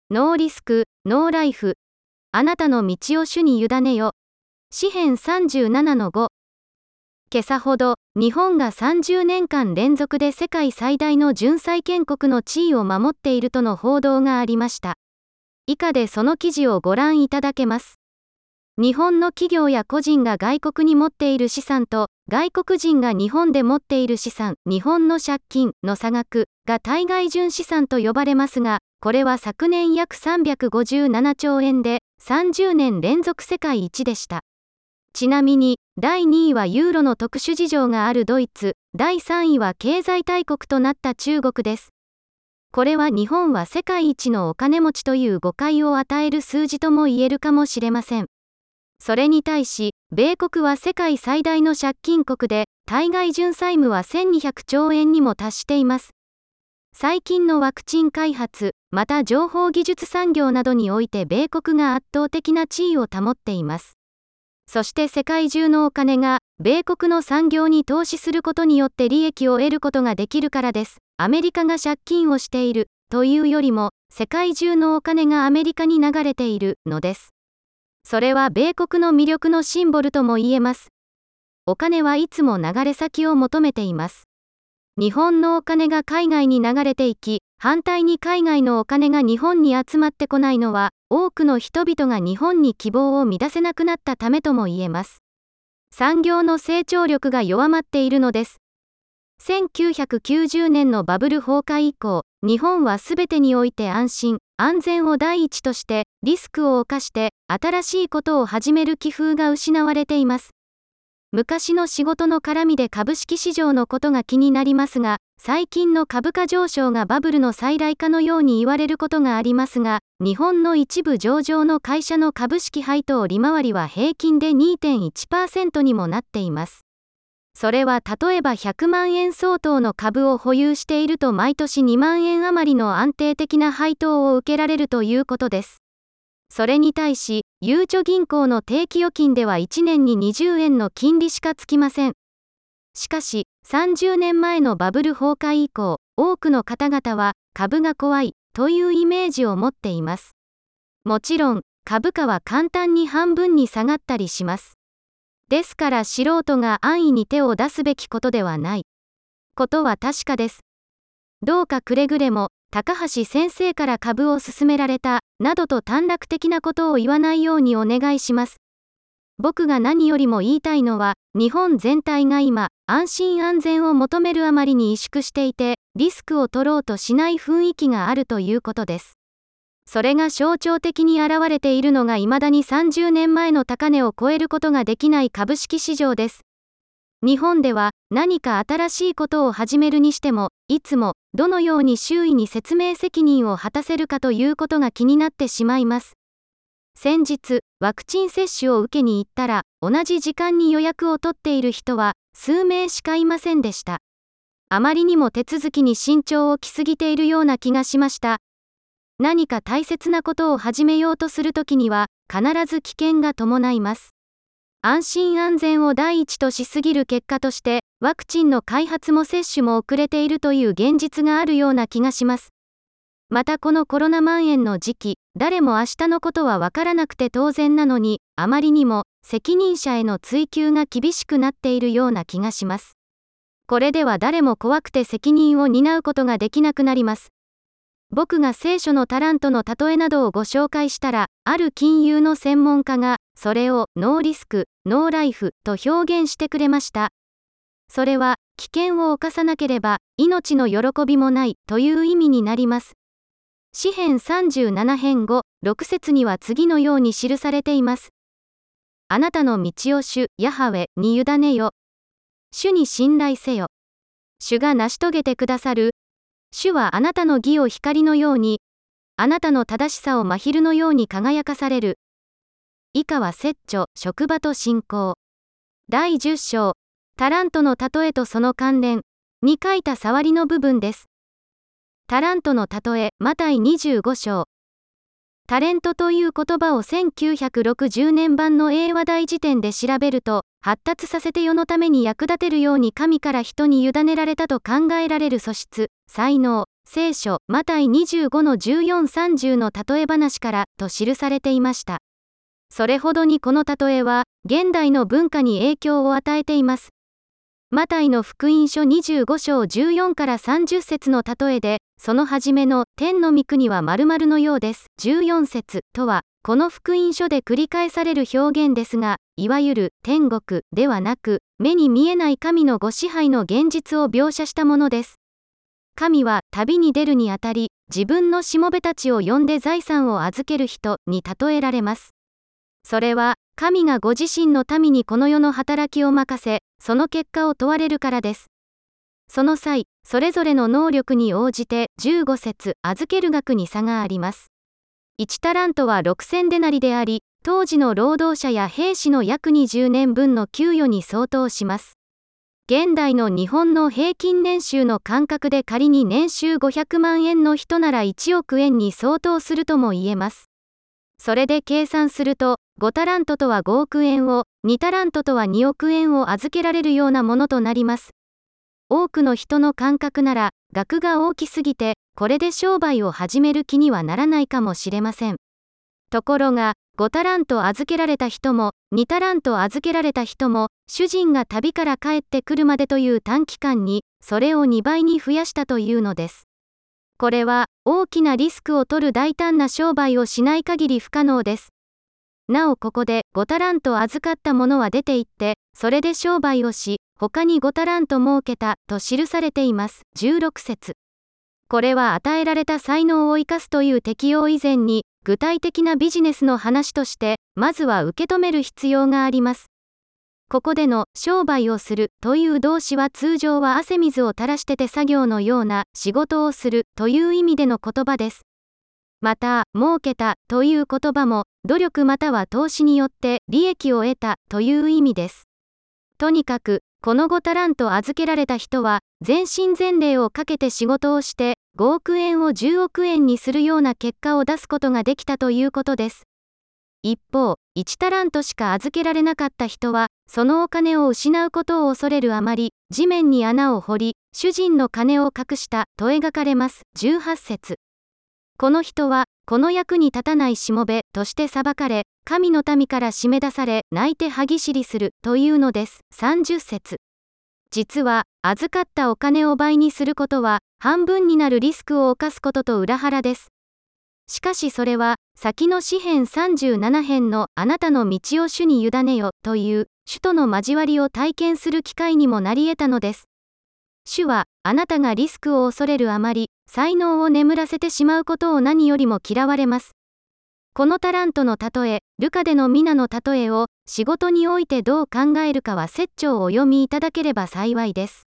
ノーリスク、ノーライフ。あなたの道を主に委ねよ。詩編37-5。今朝ほど、日本が30年間連続で世界最大の純債権国の地位を守っているとの報道がありました。以下でその記事をご覧いただけます。日本の企業や個人が外国に持っている資産と、外国人が日本で持っている資産、日本の借金の差額が対外純資産と呼ばれますが、これは昨年約357兆円で、30年連続世界一でした。ちなみに、第2位はユーロの特殊事情があるドイツ、第3位は経済大国となった中国です。これは日本は世界一のお金持ちという誤解を与える数字とも言えるかもしれません。それに対し、米国は世界最大の借金国で、対外純債務は1200兆円にも達しています。最近のワクチン開発、また情報技術産業などにおいて米国が圧倒的な地位を保っています。そして世界中のお金が、米国の産業に投資することによって利益を得ることができるからです。アメリカが借金をしている、というよりも、世界中のお金がアメリカに流れているのです。それは米国の魅力のシンボルとも言えます。お金はいつも流れ先を求めています。日本のお金が海外に流れていき、反対に海外のお金が日本に集まってこないのは、多くの人々が日本に希望を見出せなくなったためとも言えます。産業の成長力が弱まっているのです。1990年のバブル崩壊以降、日本はすべてにおいて安心、安全を第一として、リスクを冒して、新しいことを始める気風が失われています。昔の仕事の絡みで株式市場のことが気になりますが、最近の株価上昇がバブルの再来かのように言われることがありますが、日本の一部上場の会社の株式配当利回りは平均で 2.1% にもなっています。それは例えば100万円相当の株を保有していると毎年2万円余りの安定的な配当を受けられるということです。それに対し、ゆうちょ銀行の定期預金では1年に20円の金利しかつきません。しかし、30年前のバブル崩壊以降、多くの方々は株が怖いというイメージを持っています。もちろん、株価は簡単に半分に下がったりします。ですから素人が安易に手を出すべきことではないことは確かです。どうかくれぐれも、高橋先生から株を勧められた、などと短絡的なことを言わないようにお願いします。僕が何よりも言いたいのは、日本全体が今、安心安全を求めるあまりに萎縮していて、リスクを取ろうとしない雰囲気があるということです。それが象徴的に現れているのが未だに30年前の高値を超えることができない株式市場です。日本では何か新しいことを始めるにしても、いつもどのように周囲に説明責任を果たせるかということが気になってしまいます。先日、ワクチン接種を受けに行ったら、同じ時間に予約を取っている人は数名しかいませんでした。あまりにも手続きに慎重を期すぎているような気がしました。何か大切なことを始めようとするときには、必ず危険が伴います。安心安全を第一としすぎる結果として、ワクチンの開発も接種も遅れているという現実があるような気がします。またこのコロナ蔓延の時期、誰も明日のことはわからなくて当然なのに、あまりにも責任者への追及が厳しくなっているような気がします。これでは誰も怖くて責任を担うことができなくなります。僕が聖書のタラントの例えなどをご紹介したら、ある金融の専門家が、それをノーリスク、ノーライフと表現してくれました。それは、危険を冒さなければ、命の喜びもないという意味になります。詩編37編5、6節には次のように記されています。あなたの道を主、ヤハウェに委ねよ。主に信頼せよ。主が成し遂げてくださる。主はあなたの義を光のように、あなたの正しさを真昼のように輝かされる。以下は説著、職場と信仰。第10章、タラントの例えとその関連に書いた触りの部分です。タラントの例え、マタイ25章。タレントという言葉を1960年版の英和大辞典で調べると、発達させて世のために役立てるように神から人に委ねられたと考えられる素質、才能、 聖書、マタイ25の14-30の例え話からと記されていました。それほどにこの例えは、現代の文化に影響を与えています。マタイの福音書25章14から30節の例えで、その初めの天の御国は〇〇のようです。14節とは、この福音書で繰り返される表現ですが、いわゆる天国ではなく、目に見えない神のご支配の現実を描写したものです。神は旅に出るにあたり、自分のしもべたちを呼んで財産を預ける人に例えられます。それは、神がご自身の民にこの世の働きを任せ、その結果を問われるからです。その際、それぞれの能力に応じて15節預ける額に差があります。1タラントは6000デナリであり、当時の労働者や兵士の約20年分の給与に相当します。現代の日本の平均年収の感覚で仮に年収500万円の人なら1億円に相当するとも言えます。それで計算すると、5タラントとは5億円を、2タラントとは2億円を預けられるようなものとなります。多くの人の感覚なら、額が大きすぎて、これで商売を始める気にはならないかもしれません。ところが、5タラント預けられた人も、2タラント預けられた人も、主人が旅から帰ってくるまでという短期間に、それを2倍に増やしたというのです。これは、大きなリスクを取る大胆な商売をしない限り不可能です。なおここで5タラント預かった者は出て行って、それで商売をし、他に5タラント儲けたと記されています。16節。これは与えられた才能を生かすという適用以前に、具体的なビジネスの話として、まずは受け止める必要があります。ここでの商売をするという動詞は通常は汗水を垂らして手作業のような仕事をするという意味での言葉です。また、儲けたという言葉も努力または投資によって利益を得たという意味です。とにかく、この5タラント預けられた人は全身全霊をかけて仕事をして5億円を10億円にするような結果を出すことができたということです。一方、1タラントしか預けられなかった人は、そのお金を失うことを恐れるあまり、地面に穴を掘り、主人の金を隠したと描かれます。18節。この人は、この役に立たないしもべとして裁かれ、神の民から締め出され、泣いて歯ぎしりするというのです。30節。実は、預かったお金を倍にすることは、半分になるリスクを冒すことと裏腹です。しかしそれは、先の詩編37編のあなたの道を主に委ねよという、主との交わりを体験する機会にもなり得たのです。主は、あなたがリスクを恐れるあまり、才能を眠らせてしまうことを何よりも嫌われます。このタラントの例え、ルカでのミナの例えを、仕事においてどう考えるかは説教をお読みいただければ幸いです。